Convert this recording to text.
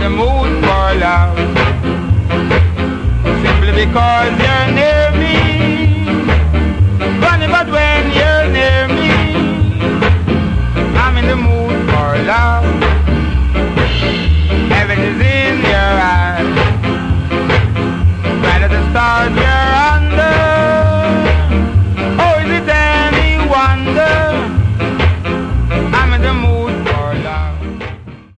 the mood for love. Simply because you're near